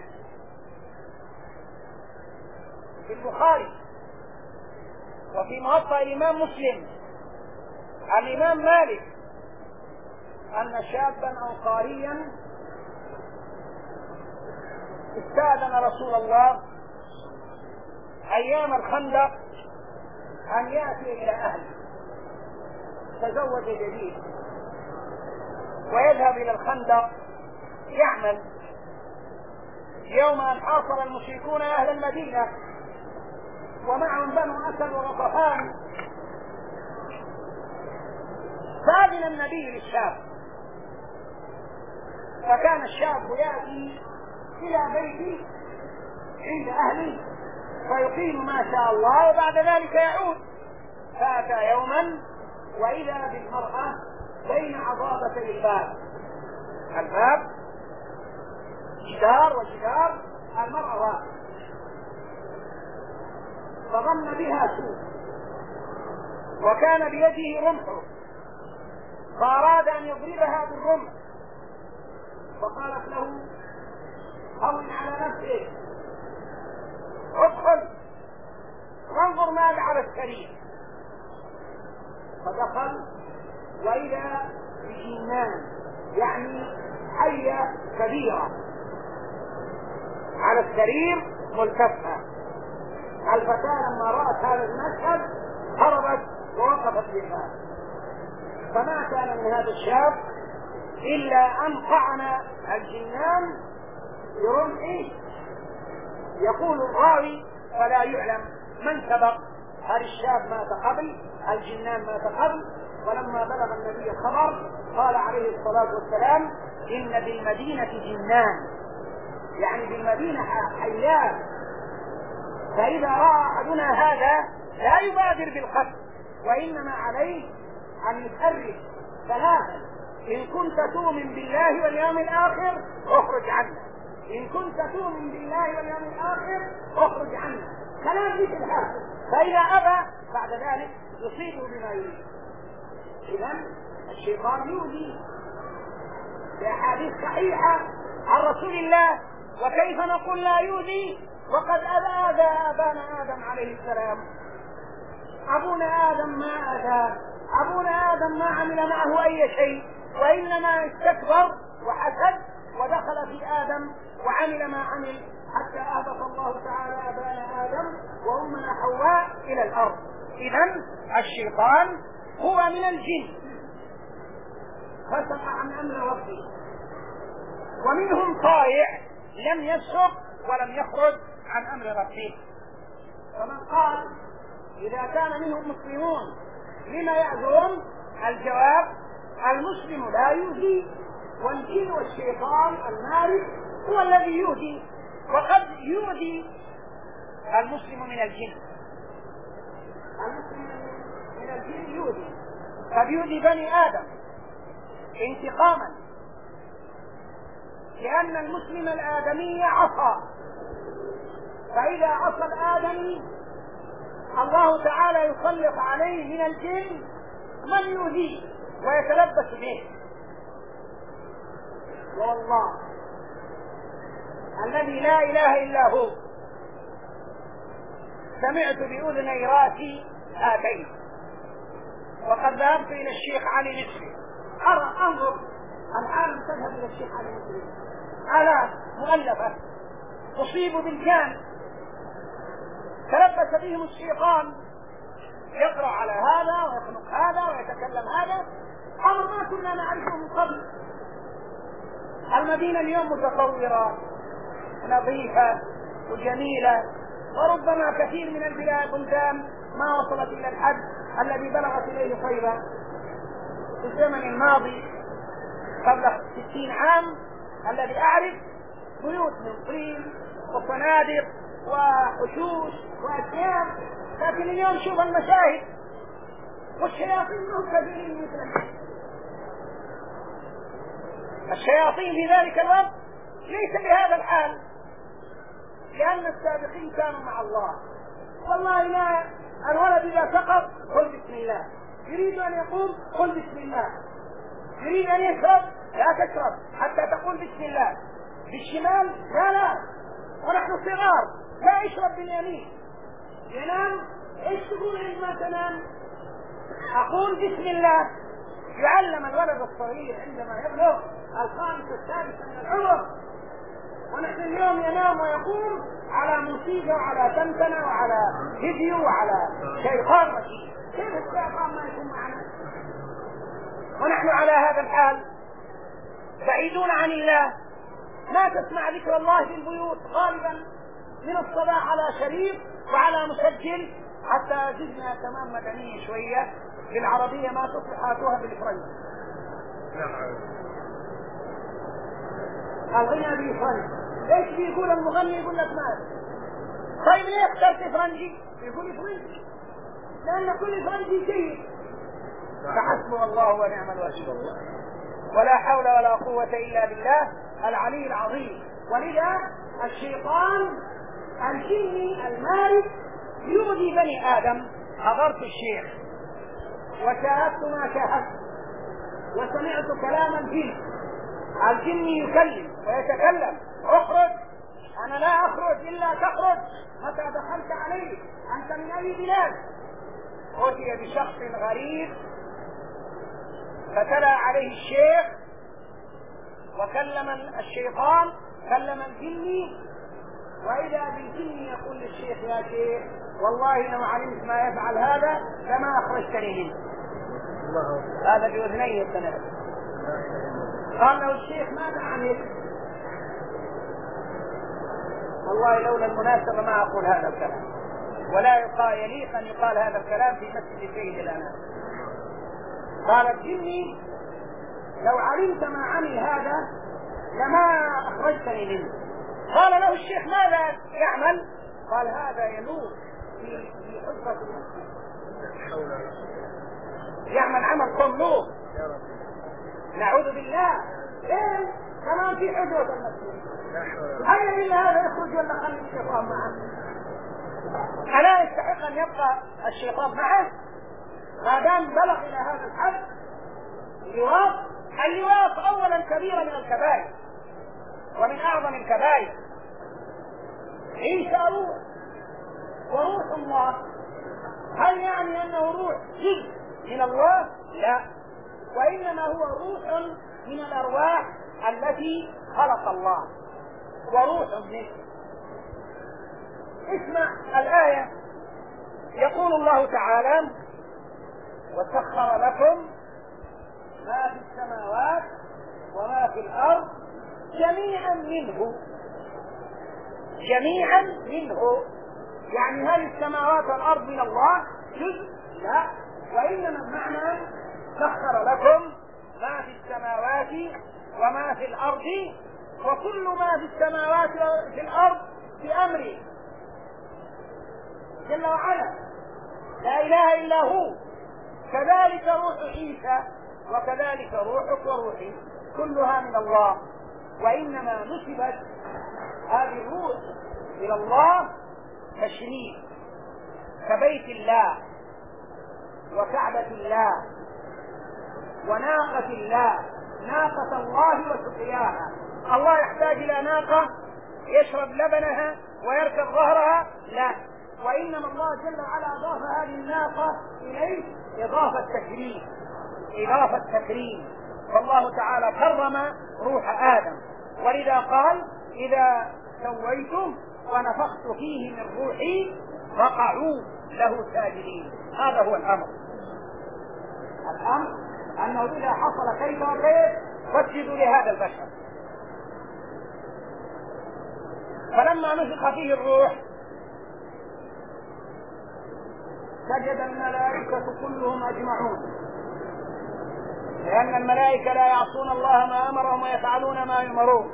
في البخاري وفي موطأ الإمام مسلم عن الإمام مالك أن شابا أنصاريا استأذن رسول الله أيام الخندق أن يأتي إلى أهله، تزوج جديد ويذهب إلى الخندق يعمل. يوم أن حاصر المشركون أهل المدينة ومعهم بنو أسد وغطفان، فأذن النبي للشاب، فكان الشاب يأتي إلى بيته عند أهله فيقيم ما شاء الله وبعد ذلك يعود. فأتى يوما وإذا بالمرأة بين عضابتي الباب، الباب جدار وجدار، المرأة واقفة، فظن بها سوء وكان بيده رمحه فأراد أن يضربها بالرمح، فقالت له: هون على نفسك، ادخل وانظر ماذا على السرير. فدخل وإذا بجنان، يعني حية كبيرة على السرير ملتفة. الفتاة لما رأت هذا المشهد هربت ووقفت للباب، فما كان من هذا الشاب إلا أن طعن الجنان برمحه. يقول الراوي: فلا يعلم من سبق، هل الشاب مات قبل الجنان مات قبل. ولما بلغ النبي الخبر قال عليه الصلاة والسلام: إن بالمدينة جنان، يعني بالمدينة حيات، فإذا رأى أحدنا هذا لا يبادر بالقتل، وإنما عليه أن يحرك ثلاثا: إن كنت تؤمن بالله واليوم الآخر اخرج عنه، إن كنت تؤمن بالله واليوم الآخر اخرج عنه، كلام مثل هذا. فإذا أبى بعد ذلك يصيبه بما يريد. إذن الشيطان يؤذي بأحاديث صحيحة عن رسول الله، وكيف نقول لا يؤذي وقد أذى آبانا آدم عليه السلام؟ أبونا آدم ما أذى، أبونا آدم ما عمل معه أي شيء، وإنما استكبر وحسد ودخل في آدم وعمل ما عمل، حتى أهبط الله تعالى أبانا آدم وأمنا حواء إلى الأرض. إذن الشيطان هو من الجن، فسق عن أمر ربه، ومنهم طائع لم يسق ولم يخرج عن أمر ربه. فمن قال إذا كان منهم مسلمون لما يأذون؟ الجواب: المسلم لا يؤذي، والجن والشيطان المارد هو الذي يؤذي. وقد يؤذي المسلم من الجن، المسلم من الجن يؤذي، قد يؤذي بني آدم انتقاما، لأن المسلم الآدمي عصى، فإذا عصى الآدمي الله تعالى يسلط عليه من الجن من يؤذيه ويتلبس به. والله الذي لا إله إلا هو سمعت بأذني راسي هاتين. وقد ذهبت إلى الشيخ علي نصري، أرى أنظر العالم تذهب إلى الشيخ علي نصري، آلاف مؤلفة تصيب بالجان، تلبس بهم الشيطان، يقرأ على هذا ويخلق هذا ويتكلم هذا، أمر ما كنا نعرفه من قبل. المدينة اليوم متطورة ونظيفة وجميلة، وربما كثير من البلاد بلدان ما وصلت إلى الحد الذي بلغت إليه طيبة. في الزمن الماضي قبل ستين عام الذي أعرف بيوت من طين وفنادق وحشوش وأشياء، لكن اليوم شوف المشاهد والشياطين هم كثيرين مثل الشياطين في ذلك الوقت ليس بهذا الحال، لأن السابقين كانوا مع الله. والله لا، الولد إذا سقط قل بسم الله، يريد أن يقوم قل بسم الله، يريد أن يشرب لا تشرب حتى تقول بسم الله، بالشمال لا لا، ونحن صغار لا يشرب باليمين، ينام ايش تقول عندما تنام؟ أقول بسم الله. يعلم الولد الصغير عندما يبلغ الخامس السادس من العمر، ونحن اليوم ينام ويقوم على موسيقى وعلى تنتنة وعلى فيديو وعلى شيطان رشيد. كيف الشيطان ما يكون معنا ونحن على هذا الحال بعيدون عن الله؟ ما تسمع ذكر الله في البيوت غالبا من الصباح على شريط وعلى مسجل، حتى زدنا كمان مدنية شوية بالعربية ما تصلحاتها بالفرنسي. الغنى بالفرنسي ايش بيقول المغني؟ يقول لك ماذا؟ طيب ليه اخترت فرنسي؟ يقول فرنسي لأن كل فرنسي شيء. فحسبه الله ونعم الوكيل، ولا حول ولا قوة إلا بالله العلي العظيم. ولذا الشيطان الجني المارد يؤذي بني آدم. حضرت الشيخ وشاهدت ما شاهدت وسمعت كلام الجن، الجن يكلم ويتكلم، اخرج، أنا لا أخرج إلا تخرج، متى دخلت عليه أنت من أي بلاد؟ أتي بشخص غريب فتلا عليه الشيخ وكلم الشيطان، كلم الجن، وإذا بالجن يقول للشيخ يا شيخ والله لو علمت ما يفعل هذا لما أخرجتني منه. هذا بأذنيه السنة. قال له الشيخ ماذا عمل؟ والله لولا المناسبة ما أقول هذا الكلام، ولا يقال يليق أن يقال هذا الكلام في مسجد سيد الأنام. قال الجني لو علمت ما عمل هذا لما أخرجتني منه. قال له الشيخ ماذا يعمل؟ قال هذا ينوب في حجرة المسجد، يعمل عمل قملوب، نعوذ بالله. ايه كمان في حجرة المسجد، هيا إلا هذا يخرج ولا خلي الشيطان معه؟ ألا يستحق أن يبقى الشيطان معه ما دام بلغ إلى هذا الحد؟ اللواط، اللواط أولا كبيرة من الكبائر ومن أعظم الكبائر. عيسى روح وروح الله، هل يعني أنه روح جزء من الله؟ لا، وإنما هو روح من الأرواح التي خلق الله، وروح منه. اسمع الآية، يقول الله تعالى وسخر لكم ما في السماوات وما في الأرض جميعا منه. جميعا منه يعني هل السماوات والأرض من الله جزء؟ لا، وإنما المعنى سخر لكم ما في السماوات وما في الأرض، وكل ما في السماوات وفي الأرض بأمره جل وعلا، لا إله إلا هو. كذلك روح عيسى وكذلك روحك وروحي كلها من الله، وإنما نسبت هذه الروح إلى الله تشريف، كبيت الله وكعبة الله وناقة الله، ناقة الله وسقياها. الله يحتاج إلى ناقة يشرب لبنها ويركب ظهرها؟ لا، وإنما الله جل وعلا أضاف هذه الناقة إليه إضافة تكريم إضافة تكريم فالله تعالى كرم روح آدم، ولذا قال إذا سويته ونفخت فيه من روحي فقعوا له ساجدين. هذا هو الأمر. الأمر أنه إذا حصل كيف وكيف فاسجدوا لهذا البشر. فلما نفخ فيه الروح سجد الملائكة كلهم أجمعون، لأن الملائكة لا يعصون الله ما أمرهم ويفعلون ما يؤمرون.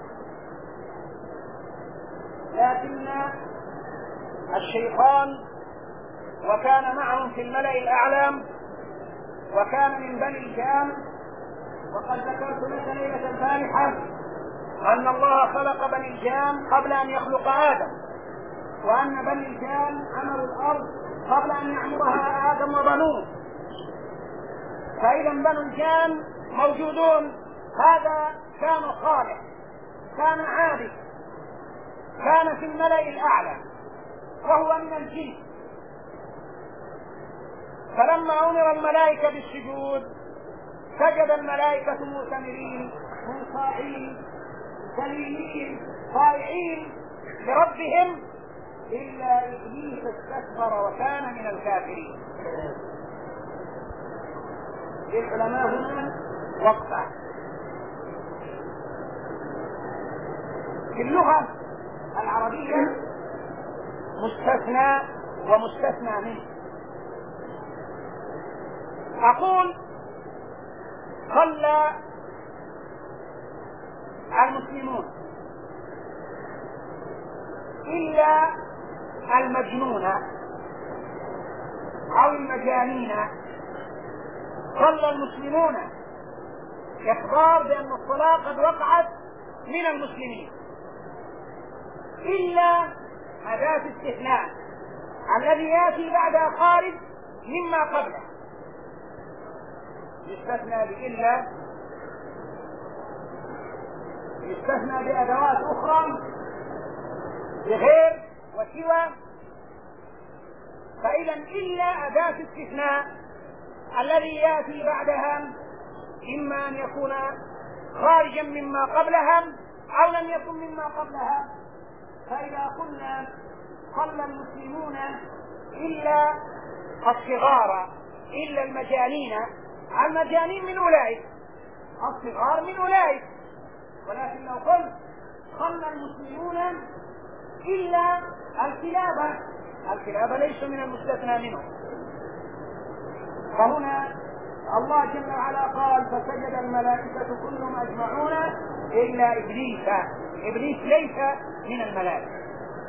لكن الشيطان وكان معهم في الملأ الأعلى وكان من بني الجان، وقد ذكرت لك ليلة البارحة أن الله خلق بني الجان قبل أن يخلق آدم، وأن بني الجان عمروا الأرض قبل أن يعمرها آدم وبنوه. فإذا بنو الجان موجودون. هذا كان صالح، كان عابد، كان في الملأ الأعلى وهو من الجن. فلما أمر الملائكة بالسجود سجد الملائكة مؤتمرين منصاعين ذليلين طائعين لربهم إلا إبليس استكبر وكان من الكافرين. للعلماء هنا وقفة. في اللغة العربية مستثنى ومستثنى منه. أقول صلى المسلمون إلا المجنون أو المجانين. صلى المسلمون إخبار بأن الصلاة قد وقعت من المسلمين، إلا أداة استثناء الذي يأتي بعدها خارج مما قبله. يستثنى بإلا، يستثنى بأدوات أخرى بغير وسوى. فإذا إلا أداة استثناء الذي يأتي بعدها إما أن يكون خارجا مما قبلها أو لم يكن مما قبلها. فإذا قلنا صلى المسلمون إلا الصغار إلا المجانين، المجانين من أولئك، الصغار من أولئك. ولكن لو قلت صلى المسلمون إلا الكلاب، الكلاب ليس من المستثنى منه. فهنا الله جل وعلا قال فسجد الملائكة كلهم أجمعون إلا إبليس. إبليس ليس من الملائكة،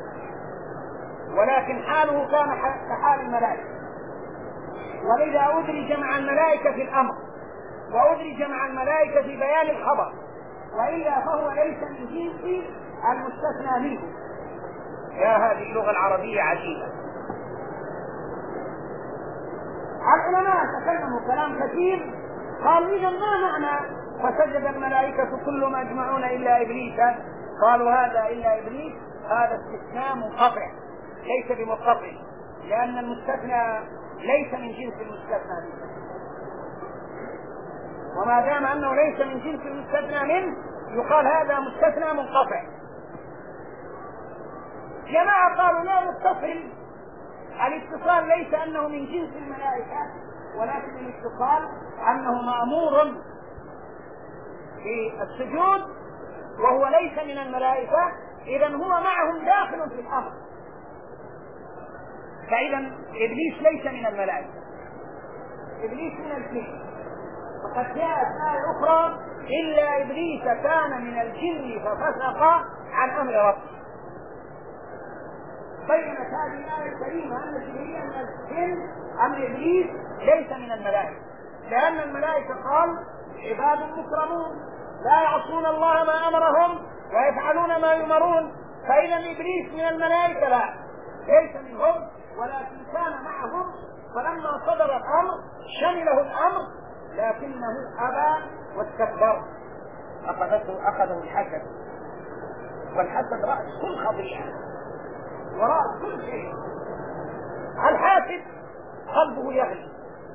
ولكن حاله كان كحال الملائكة، ولذا أدرج مع الملائكة في الأمر وأدرج مع الملائكة في بيان الخبر، وإلا فهو ليس من جنس المستثنى منه. يا هذه اللغة العربية عجيبة. العلماء تكلموا كلام كثير، قالوا إذا ما معنى فسجد الملائكة كلهم أجمعون إلا إبليس؟ قالوا هذا إلا إبليس هذا استثناء منقطع ليس بمتصل، لأن المستثنى ليس من جنس المستثنى منه، وما دام أنه ليس من جنس المستثنى منه يقال هذا مستثنى منقطع. جماعة قالوا لا متصل، الاتصال ليس أنه من جنس الملائكة، ولكن الاتصال أنه مأمور في السجود وهو ليس من الملائكة، إذن هو معهم داخل في الأمر. فإذا إبليس ليس من الملائكة، إبليس من الجن. فقد جاءت آية أخرى إلا إبليس كان من الجن ففسق عن أمر ربه. بينت هذه الآية الكريمة أن الجن أن الجن أمر إبليس ليس من الملائكة، لأن الملائكة قال عباد مكرمون لا يعصون الله ما أمرهم ويفعلون ما يؤمرون. فإذا إبليس من الملائكة لا، ليس منهم، ولكن كان معهم. فلما صدر الأمر شمله الأمر، لكنه أبى واستكبر، أخذته أخذه الحسد، والحسد رأس كل خطيئة ورأس كل شيء. الحاسد قلبه يغلي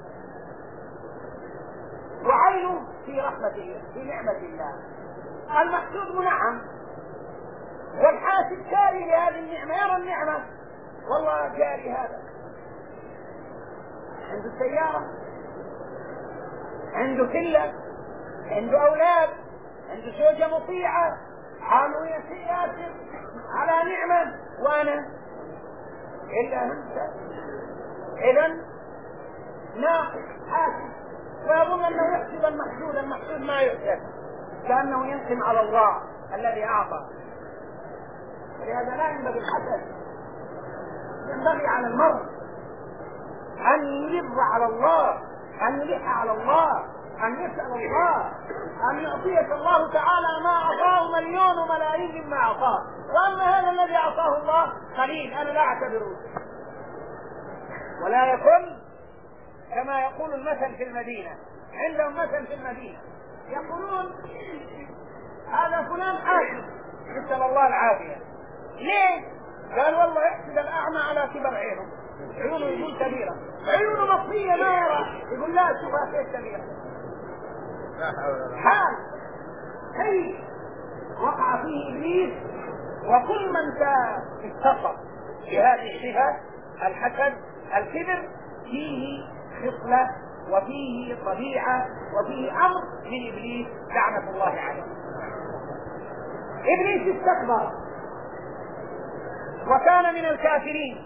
وعينه في رحمة الله في نعمة الله. المحسود منعم والحاسد كاري لهذه النعمة، يرى النعمة والله جاري هذا عنده سيارة، عنده كلة، عنده أولاد، عنده زوجة مطيعة، حاله ياسر على نعمة وأنا إلا أنت. إذن ناقص حاسد ويظن أنه يحسد المحسود. المحسود ما يحسد، كأنه ينقم على الله الذي أعطى. ولهذا لا ينبغي الحسد، ينبغي على المرء أن يلظ على الله، أن يلح على الله، أن يسأل الله أن يعطيك الله تعالى ما أعطاه مليون وملايين مما أعطاه، وأما هذا الذي أعطاه الله قليل أنا لا أعتبره. ولا يكن كما يقول المثل في المدينة، عندهم مثل في المدينة يقولون هذا فلان حاسد نسأل الله العافية. ليه؟ قال والله يحسد الأعمى على كبر عينه، عيونه يقول كبيرة، عيونه مصرية ما يرى، يقول لا شوفها كيف كبيرة. حال كيف وقع فيه إبليس وكل من اتصف بهذه الصفة الحسد الكبر فيه خصلة وفيه طبيعة وفيه أمر من إبليس لعنة الله عليه. إبليس استكبر وكان من الكافرين.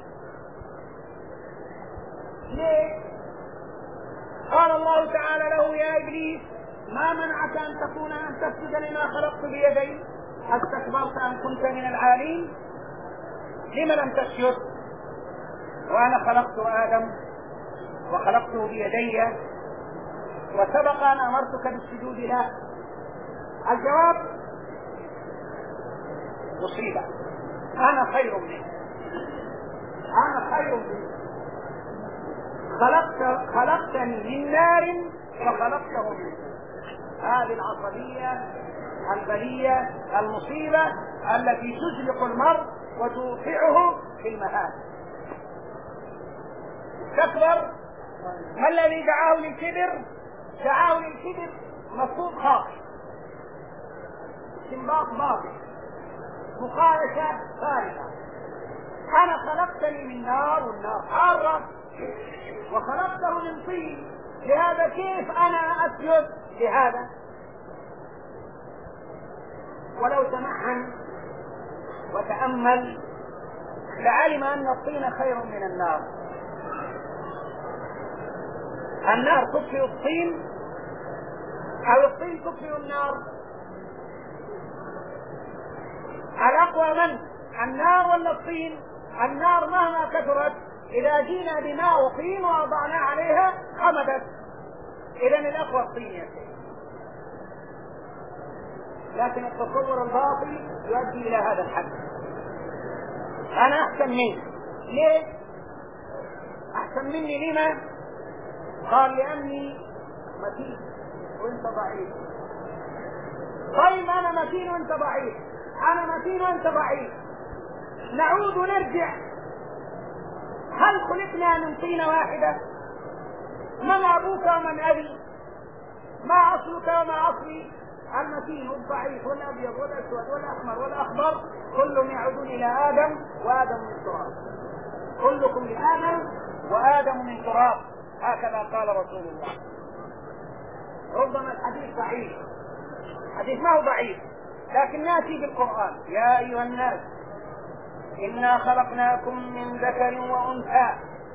ليه؟ قال الله تعالى له يا إبليس ما منعك أن تكون أن تسجد لما خلقت بيدي استكبرت أم كنت من العالين؟ لم لم تسجد وأنا خلقت آدم وخلقته بيدي وسبق أن أمرتك بالسجود له؟ الجواب مصيبة، أنا خير منه، أنا خير منه، خلقت خلقتني من نار وخلقته من نار. هذه العصبية البلية المصيبة التي تزلق المرء وتوقعه في المهان. استكبر. ما الذي دعاه للكبر؟ دعاه للكبر مفهوم خاطئ، استنباط باطل، مقايسة خارجة. أنا خلقتني من نار والنار حارة وخلقته من طين، لهذا كيف أنا أسجد لهذا؟ ولو تمعن وتأمل لعلم أن الطين خير من النار. النار تطفئ الطين أو الطين تطفئ النار؟ الأقوى من؟ النار ولا الطين؟ النار مهما كثرت إذا جينا بماء وطين ووضعنا عليها خمدت، إذن الأقوى الطين يا سيدي. لكن التصور الباطل يؤدي إلى هذا الحد. أنا أحسن منك. ليه؟ أحسن مني لما؟ قال لأني متين وأنت ضعيف. طيب أنا متين وأنت ضعيف، أنا متين وأنت ضعيف، نعود ونرجع. هل خلقنا من طينة واحدة؟ من أبوك ومن أبي؟ ما أصلك وما أصلي؟ المتين والضعيف والأبيض والأسود والأحمر والأخضر كلهم يعودون إلى آدم وآدم من تراب. كلكم لآدم وآدم من تراب، هكذا قال رسول الله. ربما الحديث ضعيف، الحديث ما هو ضعيف، لكن نأتي بالقرآن يا أيها الناس إنا خلقناكم من ذكر وأنثى.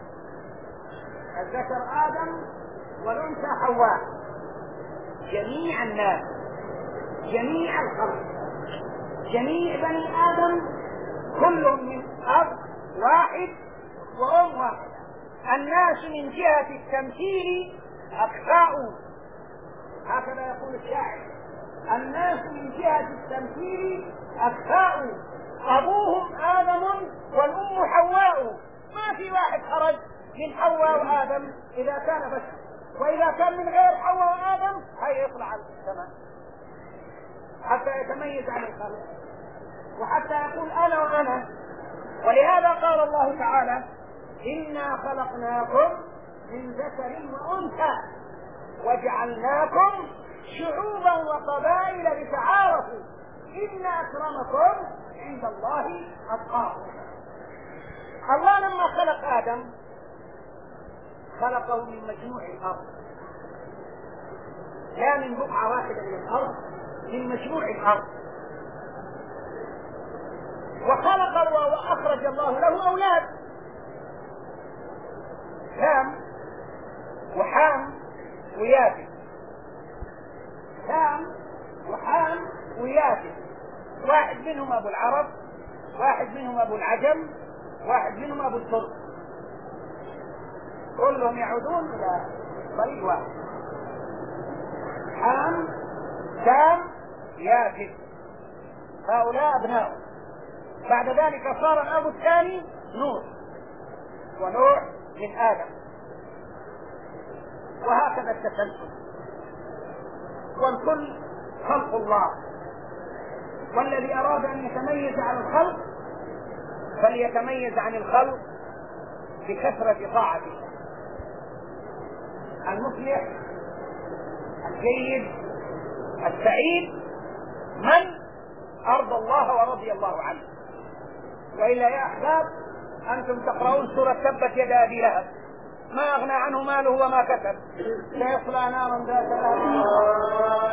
الذكر آدم والأنثى حواء. جميع الناس، جميع الخلق، جميع بني آدم كلهم من أب واحد وأم واحدة. الناس من جهة التمثيل أكفاء، هكذا يقول الشاعر، الناس من جهة التمثيل أكفاء، أبوهم آدم والأم حواء. ما في واحد خرج من حواء وآدم إذا كان بشر، وإذا كان من غير حواء وآدم هيا يطلع على السماء حتى يتميز عن الخلق وحتى يقول أنا وأنا. ولهذا قال الله تعالى إنا خلقناكم من ذكر وأنثى وجعلناكم شعوبا وقبائل لتعارفوا إن أكرمكم عند الله أتقاكم. الله لما خلق آدم خلقه من مجموع الأرض، لا من بقعة واحدة من الأرض، من مجموع الأرض. وخلق وأخرج الله له أولاد، سام وحام ويافث، سام وحام ويافث، واحد منهم أبو العرب، واحد منهم أبو العجم، واحد منهم أبو الترك، كلهم يعودون إلى طريق واحد، حام سام يافث، هؤلاء أبناء. بعد ذلك صار الأب الثاني نوح، ونوح من آدم، وهكذا التسلسل. والكل خلق الله، والذي أراد أن يتميز عن الخلق فليتميز عن الخلق بكثرة طاعته. المفلح الجيد السعيد من أرضى الله ورضي الله عنه. وإلا يا أحباب أنتم تقرؤون سورة تبت يد أبي لهب، ما أغنى عنه ماله وما كسب، سيصلى نارا ذات لهب